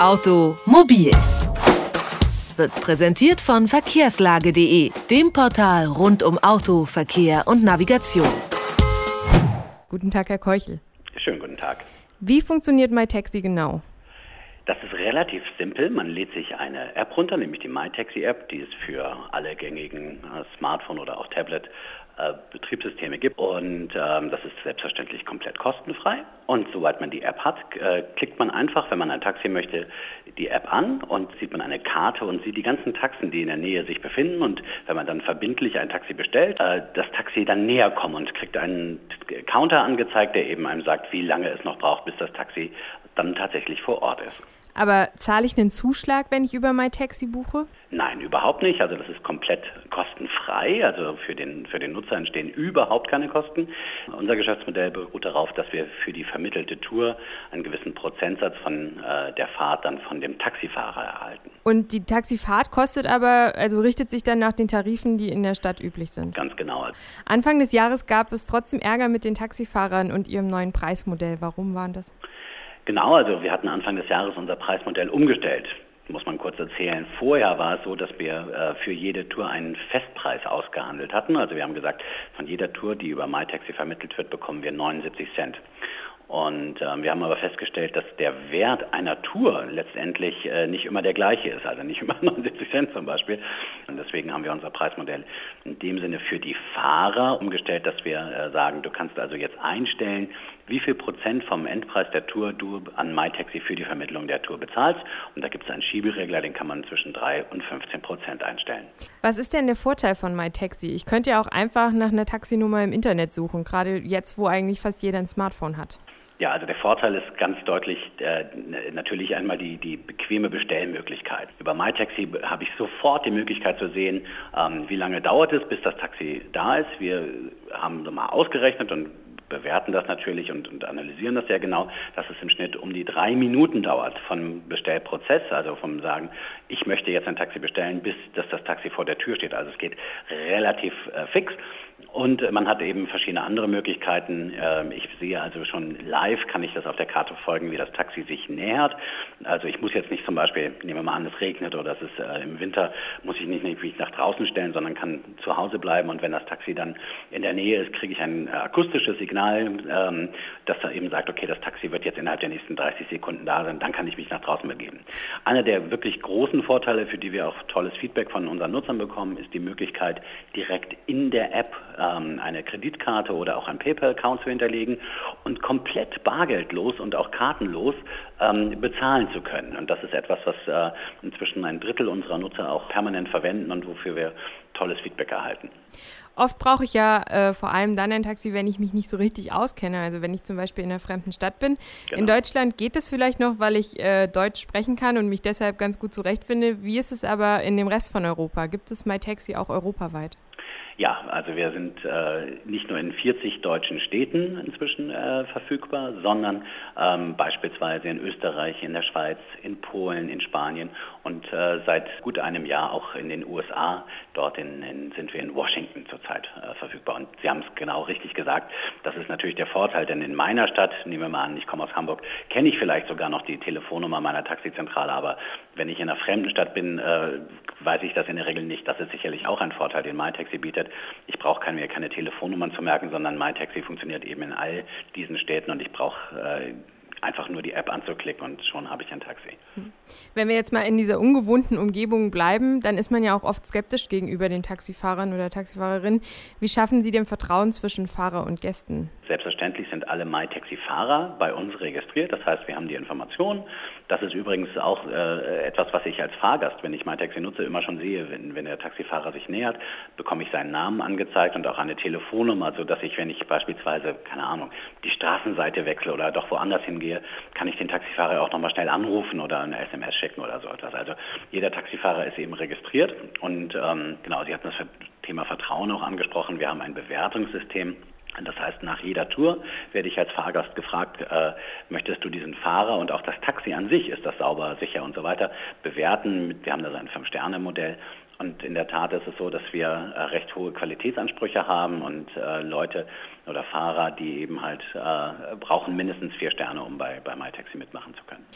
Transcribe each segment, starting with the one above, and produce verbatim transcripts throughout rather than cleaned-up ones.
Automobil wird präsentiert von verkehrslage punkt de, dem Portal rund um Auto, Verkehr und Navigation. Guten Tag, Herr Keuchel. Schönen guten Tag. Wie funktioniert MyTaxi genau? Das ist relativ simpel. Man lädt sich eine App runter, nämlich die MyTaxi-App, die es für alle gängigen äh, Smartphone- oder auch Tablet-Betriebssysteme äh, gibt. Und ähm, das ist selbstverständlich komplett kostenfrei. Und sobald man die App hat, äh, klickt man einfach, wenn man ein Taxi möchte, die App an und sieht man eine Karte und sieht die ganzen Taxen, die in der Nähe sich befinden. Und wenn man dann verbindlich ein Taxi bestellt, äh, das Taxi dann näher kommt und kriegt einen Counter angezeigt, der eben einem sagt, wie lange es noch braucht, bis das Taxi dann tatsächlich vor Ort ist. Aber zahle ich einen Zuschlag, wenn ich über MyTaxi buche? Nein, überhaupt nicht. Also das ist komplett kostenfrei. Also für den, für den Nutzer entstehen überhaupt keine Kosten. Unser Geschäftsmodell beruht darauf, dass wir für die vermittelte Tour einen gewissen Prozentsatz von äh, der Fahrt dann von dem Taxifahrer erhalten. Und die Taxifahrt kostet aber, also richtet sich dann nach den Tarifen, die in der Stadt üblich sind? Ganz genau. Anfang des Jahres gab es trotzdem Ärger mit den Taxifahrern und ihrem neuen Preismodell. Warum waren das? Genau, also wir hatten Anfang des Jahres unser Preismodell umgestellt. Muss man kurz erzählen. Vorher war es so, dass wir äh, für jede Tour einen Festpreis ausgehandelt hatten. Also wir haben gesagt, von jeder Tour, die über MyTaxi vermittelt wird, bekommen wir neunundsiebzig Cent. Und äh, wir haben aber festgestellt, dass der Wert einer Tour letztendlich äh, nicht immer der gleiche ist, also nicht immer neunundsiebzig Cent zum Beispiel. Und deswegen haben wir unser Preismodell in dem Sinne für die Fahrer umgestellt, dass wir äh, sagen, du kannst also jetzt einstellen, wie viel Prozent vom Endpreis der Tour du an MyTaxi für die Vermittlung der Tour bezahlst. Und da gibt es einen Schieberegler, den kann man zwischen drei und fünfzehn Prozent einstellen. Was ist denn der Vorteil von MyTaxi? Ich könnte ja auch einfach nach einer Taxinummer im Internet suchen, gerade jetzt, wo eigentlich fast jeder ein Smartphone hat. Ja, also der Vorteil ist ganz deutlich äh, natürlich einmal die, die bequeme Bestellmöglichkeit. Über MyTaxi habe ich sofort die Möglichkeit zu sehen, ähm, wie lange dauert es, bis das Taxi da ist. Wir haben mal ausgerechnet und bewerten das natürlich und, und analysieren das sehr genau, dass es im Schnitt um die drei Minuten dauert vom Bestellprozess, also vom Sagen, ich möchte jetzt ein Taxi bestellen, bis dass das Taxi vor der Tür steht. Also es geht relativ äh, fix. Und man hat eben verschiedene andere Möglichkeiten. Ich sehe also schon live, kann ich das auf der Karte folgen, wie das Taxi sich nähert. Also ich muss jetzt nicht zum Beispiel, nehmen wir mal an, es regnet oder es ist äh, im Winter, muss ich nicht mich nach draußen stellen, sondern kann zu Hause bleiben. Und wenn das Taxi dann in der Nähe ist, kriege ich ein akustisches Signal, ähm, das da eben sagt, okay, das Taxi wird jetzt innerhalb der nächsten dreißig Sekunden da sein, dann kann ich mich nach draußen begeben. Einer der wirklich großen Vorteile, für die wir auch tolles Feedback von unseren Nutzern bekommen, ist die Möglichkeit, direkt in der App eine Kreditkarte oder auch einen PayPal-Account zu hinterlegen und komplett bargeldlos und auch kartenlos ähm, bezahlen zu können. Und das ist etwas, was äh, inzwischen ein Drittel unserer Nutzer auch permanent verwenden und wofür wir tolles Feedback erhalten. Oft brauche ich ja äh, vor allem dann ein Taxi, wenn ich mich nicht so richtig auskenne. Also wenn ich zum Beispiel in einer fremden Stadt bin. Genau. In Deutschland geht es vielleicht noch, weil ich äh, Deutsch sprechen kann und mich deshalb ganz gut zurechtfinde. Wie ist es aber in dem Rest von Europa? Gibt es MyTaxi auch europaweit? Ja, also wir sind äh, nicht nur in vierzig deutschen Städten inzwischen äh, verfügbar, sondern ähm, beispielsweise in Österreich, in der Schweiz, in Polen, in Spanien und äh, seit gut einem Jahr auch in den U S A. Dort in, in, sind wir in Washington zurzeit äh, verfügbar. Und Sie haben es genau richtig gesagt, das ist natürlich der Vorteil, denn in meiner Stadt, nehmen wir mal an, ich komme aus Hamburg, kenne ich vielleicht sogar noch die Telefonnummer meiner Taxizentrale, aber wenn ich in einer fremden Stadt bin, äh, weiß ich das in der Regel nicht. Das ist sicherlich auch ein Vorteil, den MyTaxi bietet. Ich brauche keine, mir keine Telefonnummern zu merken, sondern MyTaxi funktioniert eben in all diesen Städten und ich brauche äh, einfach nur die App anzuklicken und schon habe ich ein Taxi. Wenn wir jetzt mal in dieser ungewohnten Umgebung bleiben, dann ist man ja auch oft skeptisch gegenüber den Taxifahrern oder Taxifahrerinnen. Wie schaffen Sie denn Vertrauen zwischen Fahrer und Gästen? Selbstverständlich sind alle MyTaxi-Fahrer bei uns registriert. Das heißt, wir haben die Informationen. Das ist übrigens auch äh, etwas, was ich als Fahrgast, wenn ich MyTaxi nutze, immer schon sehe. Wenn, wenn der Taxifahrer sich nähert, bekomme ich seinen Namen angezeigt und auch eine Telefonnummer, sodass ich, wenn ich beispielsweise, keine Ahnung, die Straßenseite wechsle oder doch woanders hingehe, kann ich den Taxifahrer auch nochmal schnell anrufen oder eine S M S schicken oder so etwas. Also jeder Taxifahrer ist eben registriert und ähm, genau, Sie hatten das Thema Vertrauen auch angesprochen. Wir haben ein Bewertungssystem. Das heißt, nach jeder Tour werde ich als Fahrgast gefragt, äh, möchtest du diesen Fahrer und auch das Taxi an sich, ist das sauber, sicher und so weiter, bewerten. Wir haben da so ein Fünf-Sterne-Modell. Und in der Tat ist es so, dass wir äh, recht hohe Qualitätsansprüche haben und äh, Leute oder Fahrer, die eben halt äh, brauchen mindestens vier Sterne, um bei, bei MyTaxi mitmachen zu können.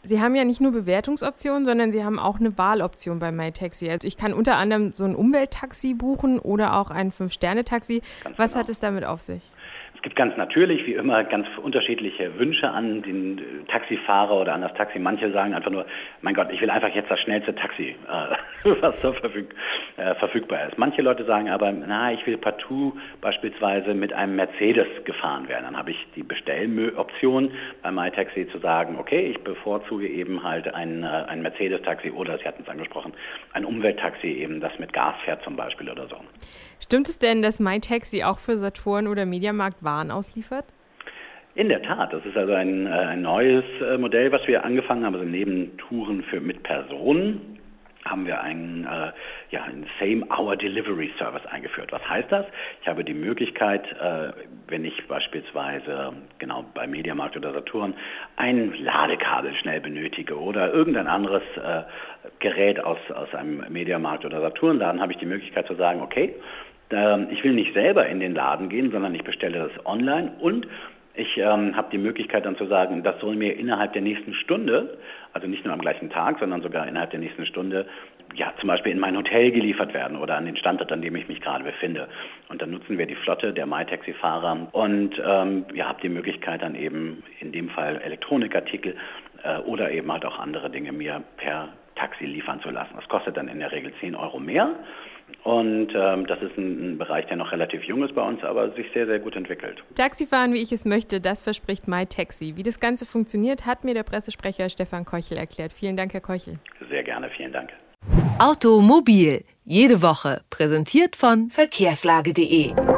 Sie haben ja nicht nur Bewertungsoptionen, sondern Sie haben auch eine Wahloption bei MyTaxi. Also ich kann unter anderem so ein Umwelttaxi buchen oder auch ein Fünf-Sterne-Taxi. Was genau hat es damit auf sich? Es gibt ganz natürlich, wie immer, ganz unterschiedliche Wünsche an den Taxifahrer oder an das Taxi. Manche sagen einfach nur, mein Gott, ich will einfach jetzt das schnellste Taxi, äh, was so verfüg, äh, verfügbar ist. Manche Leute sagen aber, na, ich will partout beispielsweise mit einem Mercedes gefahren werden. Dann habe ich die Bestelloption bei MyTaxi zu sagen, okay, ich bevorzuge eben halt ein, äh, ein Mercedes-Taxi oder, Sie hatten es angesprochen, ein Umwelttaxi eben, das mit Gas fährt zum Beispiel oder so. Stimmt es denn, dass MyTaxi auch für Saturn oder Mediamarkt Waren ausliefert? In der Tat, das ist also ein, ein neues Modell, was wir angefangen haben. Also neben Touren für, mit Personen haben wir einen, äh, ja, einen Same-Hour-Delivery-Service eingeführt. Was heißt das? Ich habe die Möglichkeit, äh, wenn ich beispielsweise genau bei Mediamarkt oder Saturn ein Ladekabel schnell benötige oder irgendein anderes äh, Gerät aus, aus einem Mediamarkt oder Saturn-Laden, habe ich die Möglichkeit zu sagen, okay, ich will nicht selber in den Laden gehen, sondern ich bestelle das online und ich ähm, habe die Möglichkeit dann zu sagen, das soll mir innerhalb der nächsten Stunde, also nicht nur am gleichen Tag, sondern sogar innerhalb der nächsten Stunde, ja zum Beispiel in mein Hotel geliefert werden oder an den Standort, an dem ich mich gerade befinde. Und dann nutzen wir die Flotte der MyTaxi-Fahrer und ähm, ja, habe die Möglichkeit dann eben in dem Fall Elektronikartikel äh, oder eben halt auch andere Dinge mir per Taxi liefern zu lassen. Das kostet dann in der Regel zehn Euro mehr. Und ähm, das ist ein, ein Bereich, der noch relativ jung ist bei uns, aber sich sehr, sehr gut entwickelt. Taxifahren, wie ich es möchte, das verspricht MyTaxi. Wie das Ganze funktioniert, hat mir der Pressesprecher Stefan Keuchel erklärt. Vielen Dank, Herr Keuchel. Sehr gerne, vielen Dank. Automobil, jede Woche, präsentiert von verkehrslage punkt de.